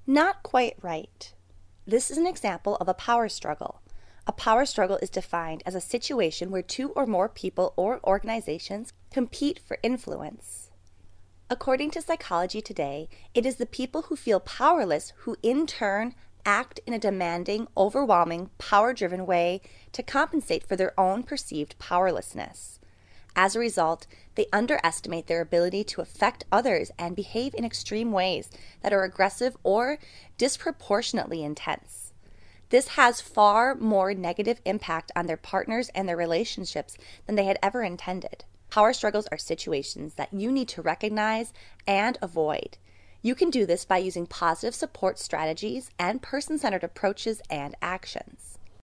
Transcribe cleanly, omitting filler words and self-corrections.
Not quite right. This is an example of a power struggle. A power struggle is defined as a situation where two or more people or organizations compete for influence. According to Psychology Today, it is the people who feel powerless who in turn act in a demanding, overwhelming, power-driven way to compensate for their own perceived powerlessness. As a result, they underestimate their ability to affect others and behave in extreme ways that are aggressive or disproportionately intense. This has far more negative impact on their partners and their relationships than they had ever intended. Power struggles are situations that you need to recognize and avoid. You can do this by using positive support strategies and person-centered approaches and actions.